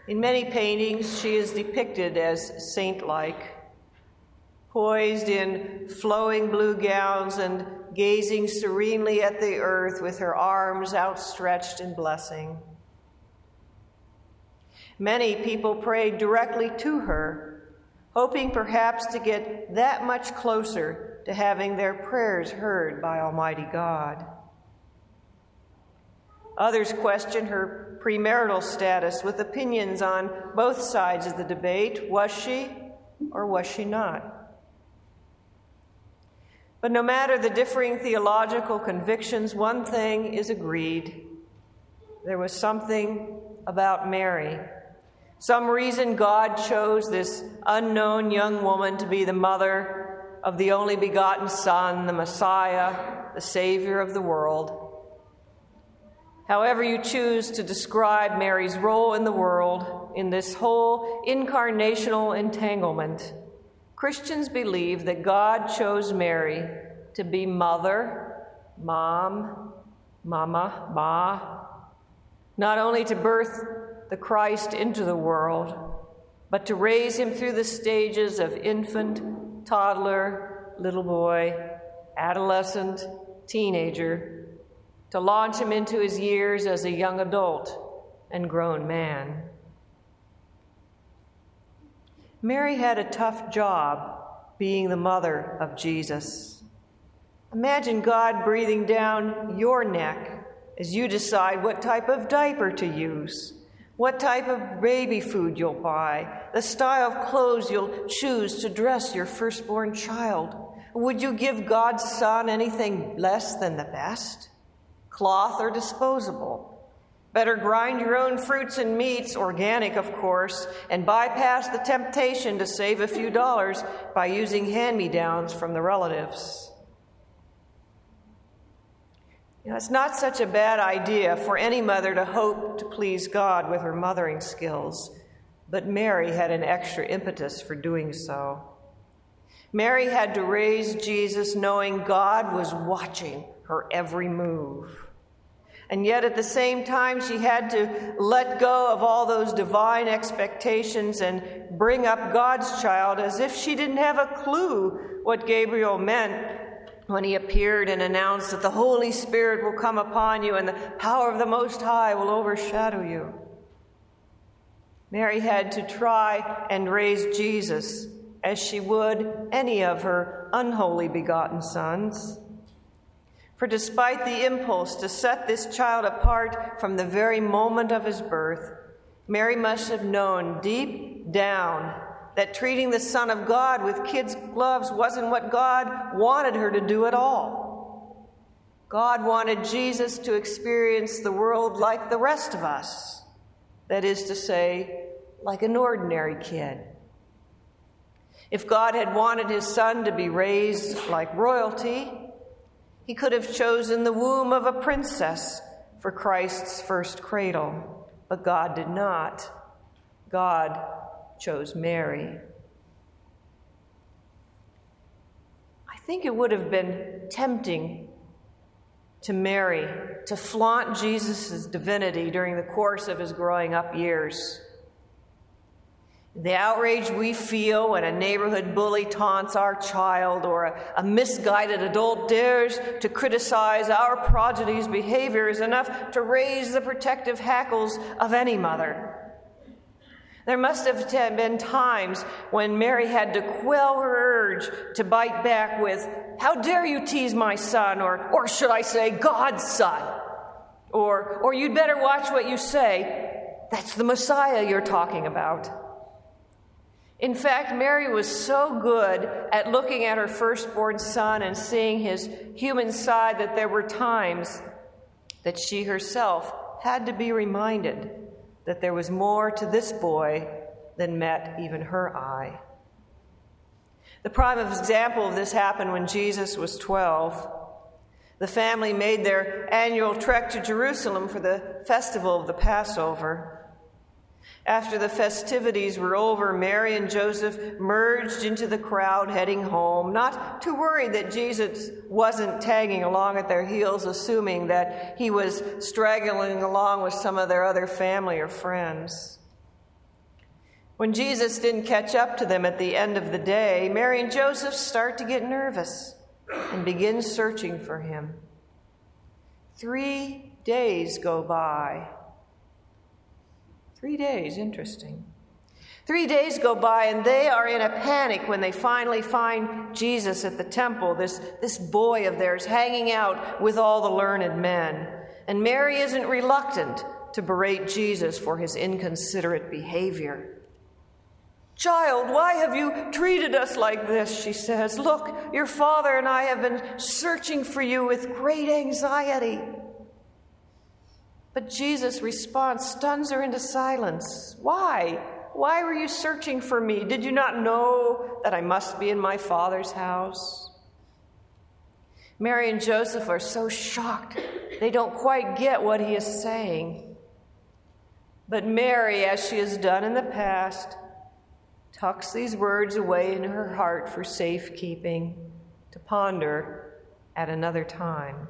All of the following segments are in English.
In many paintings, she is depicted as saint-like, poised in flowing blue gowns and gazing serenely at the earth with her arms outstretched in blessing. Many people prayed directly to her, hoping perhaps to get that much closer to having their prayers heard by Almighty God. Others question her premarital status with opinions on both sides of the debate. Was she or was she not? But no matter the differing theological convictions, one thing is agreed. There was something about Mary. Some reason God chose this unknown young woman to be the mother of the only begotten Son, the Messiah, the Savior of the world. However you choose to describe Mary's role in the world, in this whole incarnational entanglement, Christians believe that God chose Mary to be mother, mom, mama, ma, not only to birth the Christ into the world, but to raise him through the stages of infant, toddler, little boy, adolescent, teenager, to launch him into his years as a young adult and grown man. Mary had a tough job being the mother of Jesus. Imagine God breathing down your neck as you decide what type of diaper to use, what type of baby food you'll buy, the style of clothes you'll choose to dress your firstborn child. Would you give God's Son anything less than the best? Cloth or disposable? Better grind your own fruits and meats, organic of course, and bypass the temptation to save a few dollars by using hand-me-downs from the relatives. It's not such a bad idea for any mother to hope to please God with her mothering skills, but Mary had an extra impetus for doing so. Mary had to raise Jesus knowing God was watching her every move. And yet at the same time, she had to let go of all those divine expectations and bring up God's child as if she didn't have a clue what Gabriel meant when he appeared and announced that the Holy Spirit will come upon you and the power of the Most High will overshadow you. Mary had to try and raise Jesus as she would any of her unholy begotten sons. For despite the impulse to set this child apart from the very moment of his birth, Mary must have known deep down that treating the Son of God with kids' gloves wasn't what God wanted her to do at all. God wanted Jesus to experience the world like the rest of us, that is to say, like an ordinary kid. If God had wanted his Son to be raised like royalty, he could have chosen the womb of a princess for Christ's first cradle, but God did not. God chose Mary. I think it would have been tempting to Mary to flaunt Jesus' divinity during the course of his growing up years. The outrage we feel when a neighborhood bully taunts our child or a misguided adult dares to criticize our progeny's behavior is enough to raise the protective hackles of any mother. There must have been times when Mary had to quell her urge to bite back with, "How dare you tease my son?" or should I say, "God's son?" Or "You'd better watch what you say. That's the Messiah you're talking about." In fact, Mary was so good at looking at her firstborn son and seeing his human side that there were times that she herself had to be reminded that there was more to this boy than met even her eye. The prime example of this happened when Jesus was 12. The family made their annual trek to Jerusalem for the festival of the Passover. After the festivities were over, Mary and Joseph merged into the crowd heading home, not too worried that Jesus wasn't tagging along at their heels, assuming that he was straggling along with some of their other family or friends. When Jesus didn't catch up to them at the end of the day, Mary and Joseph start to get nervous and begin searching for him. 3 days go by. 3 days, interesting. 3 days go by, and they are in a panic when they finally find Jesus at the temple, this boy of theirs hanging out with all the learned men. And Mary isn't reluctant to berate Jesus for his inconsiderate behavior. "Child, why have you treated us like this?" she says. "Look, your father and I have been searching for you with great anxiety." But Jesus' response stuns her into silence. "Why? Why were you searching for me? Did you not know that I must be in my Father's house?" Mary and Joseph are so shocked, they don't quite get what he is saying. But Mary, as she has done in the past, tucks these words away in her heart for safekeeping, to ponder at another time.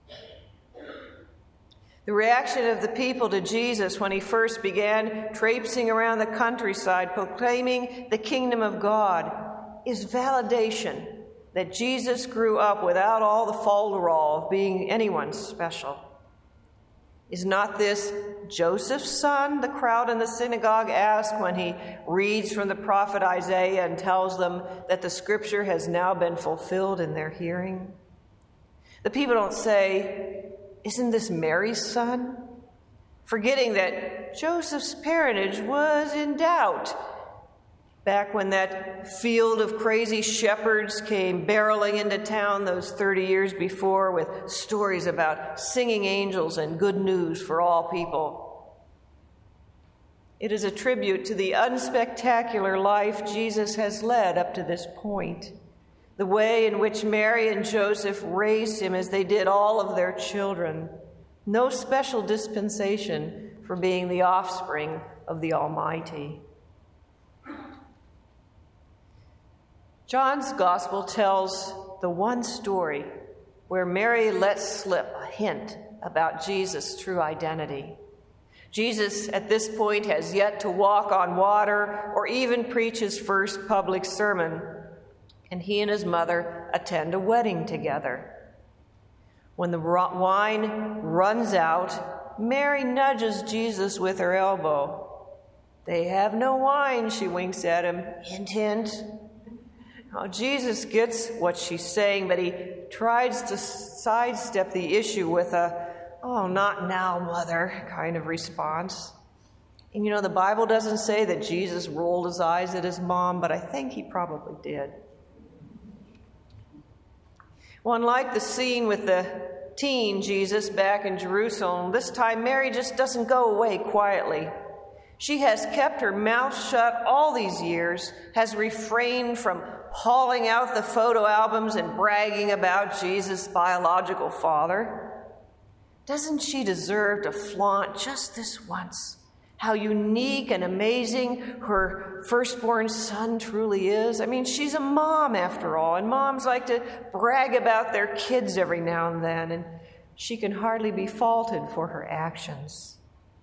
The reaction of the people to Jesus when he first began traipsing around the countryside proclaiming the kingdom of God is validation that Jesus grew up without all the folderol of being anyone special. "Is not this Joseph's son?" the crowd in the synagogue ask when he reads from the prophet Isaiah and tells them that the scripture has now been fulfilled in their hearing. The people don't say, "Isn't this Mary's son?" forgetting that Joseph's parentage was in doubt back when that field of crazy shepherds came barreling into town those 30 years before with stories about singing angels and good news for all people. It is a tribute to the unspectacular life Jesus has led up to this point, the way in which Mary and Joseph raised him as they did all of their children. No special dispensation for being the offspring of the Almighty. John's gospel tells the one story where Mary lets slip a hint about Jesus' true identity. Jesus, at this point, has yet to walk on water or even preach his first public sermon, and he and his mother attend a wedding together. When the wine runs out, Mary nudges Jesus with her elbow. "They have no wine," she winks at him. Hint, hint. Now, Jesus gets what she's saying, but he tries to sidestep the issue with a, "Oh, not now, mother," kind of response. And the Bible doesn't say that Jesus rolled his eyes at his mom, but I think he probably did. Well, unlike the scene with the teen Jesus back in Jerusalem, this time Mary just doesn't go away quietly. She has kept her mouth shut all these years, has refrained from hauling out the photo albums and bragging about Jesus' biological father. Doesn't she deserve to flaunt just this once how unique and amazing her firstborn son truly is? I mean, she's a mom after all, and moms like to brag about their kids every now and then, and she can hardly be faulted for her actions.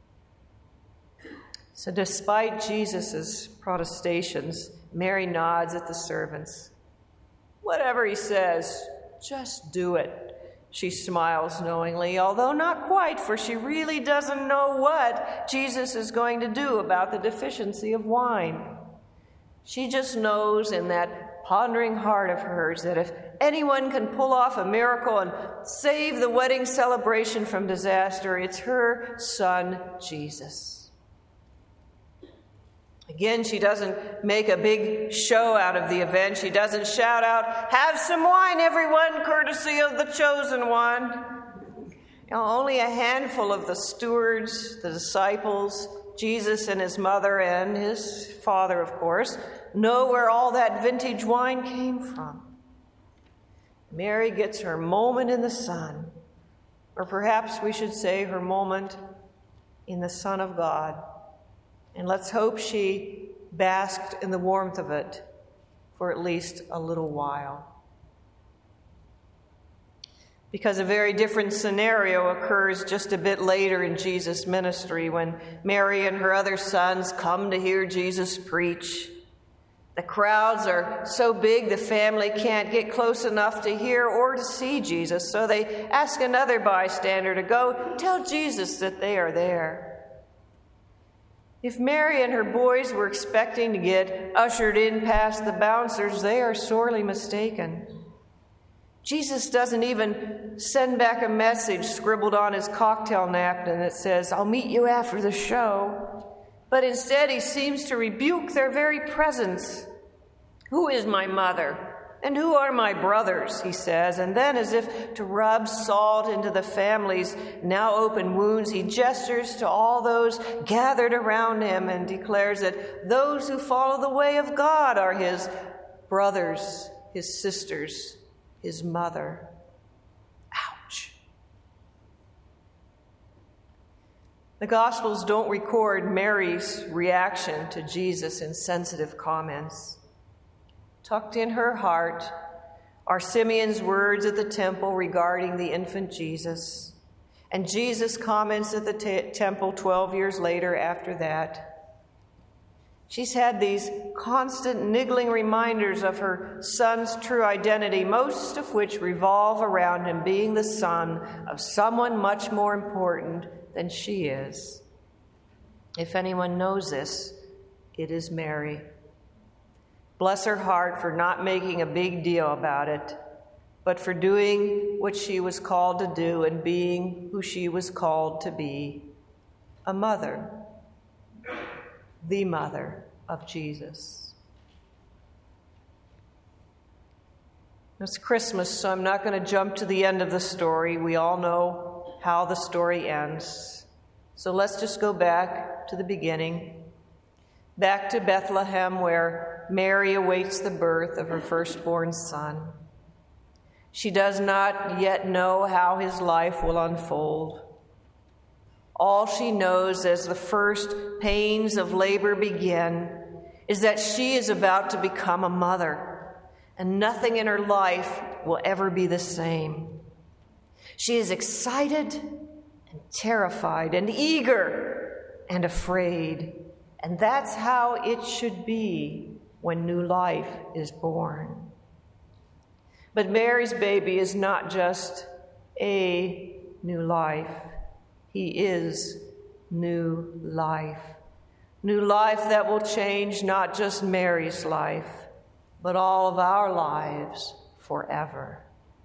So despite Jesus' protestations, Mary nods at the servants. "Whatever he says, just do it," she smiles knowingly, although not quite, for she really doesn't know what Jesus is going to do about the deficiency of wine. She just knows in that pondering heart of hers that if anyone can pull off a miracle and save the wedding celebration from disaster, it's her son, Jesus. Again, she doesn't make a big show out of the event. She doesn't shout out, "Have some wine, everyone, courtesy of the chosen one." Only a handful of the stewards, the disciples, Jesus and his mother and his father, of course, know where all that vintage wine came from. Mary gets her moment in the sun, or perhaps we should say her moment in the Son of God. And let's hope she basked in the warmth of it for at least a little while. because a very different scenario occurs just a bit later in Jesus' ministry when Mary and her other sons come to hear Jesus preach. The crowds are so big the family can't get close enough to hear or to see Jesus, so they ask another bystander to go tell Jesus that they are there. If Mary and her boys were expecting to get ushered in past the bouncers, they are sorely mistaken. Jesus doesn't even send back a message scribbled on his cocktail napkin that says, "I'll meet you after the show." But instead, he seems to rebuke their very presence. "Who is my mother? And who are my brothers?" he says. And then, as if to rub salt into the family's now open wounds, he gestures to all those gathered around him and declares that those who follow the way of God are his brothers, his sisters, his mother. Ouch. The Gospels don't record Mary's reaction to Jesus' insensitive comments. Tucked in her heart are Simeon's words at the temple regarding the infant Jesus, and Jesus' comments at the temple 12 years later after that. She's had these constant niggling reminders of her son's true identity, most of which revolve around him being the son of someone much more important than she is. If anyone knows this, it is Mary. Bless her heart for not making a big deal about it, but for doing what she was called to do and being who she was called to be, a mother, the mother of Jesus. It's Christmas, so I'm not going to jump to the end of the story. We all know how the story ends. So let's just go back to the beginning, back to Bethlehem, where Mary awaits the birth of her firstborn son. She does not yet know how his life will unfold. All she knows as the first pains of labor begin is that she is about to become a mother, and nothing in her life will ever be the same. She is excited and terrified and eager and afraid, and that's how it should be when new life is born. But Mary's baby is not just a new life. He is new life. New life that will change not just Mary's life, but all of our lives forever.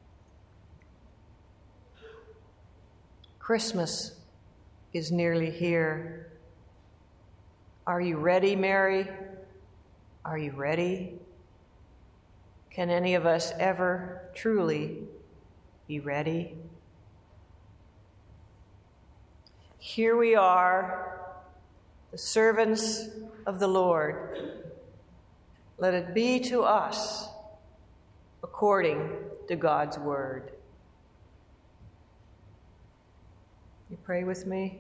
Christmas is nearly here. Are you ready, Mary? Are you ready? Can any of us ever truly be ready? Here we are, the servants of the Lord. Let it be to us according to God's word. You pray with me?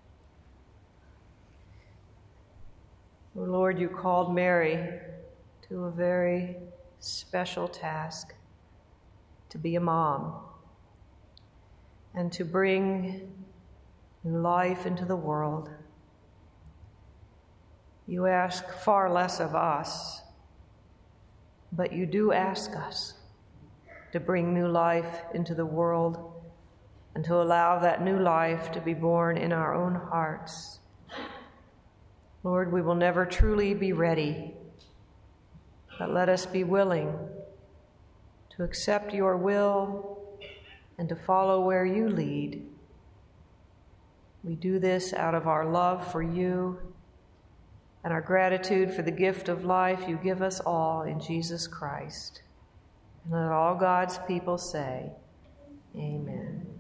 Oh Lord, you called Mary to a very special task, to be a mom and to bring new life into the world. You ask far less of us, but you do ask us to bring new life into the world and to allow that new life to be born in our own hearts. Lord, we will never truly be ready, but let us be willing to accept your will and to follow where you lead. We do this out of our love for you and our gratitude for the gift of life you give us all in Jesus Christ. And let all God's people say, Amen.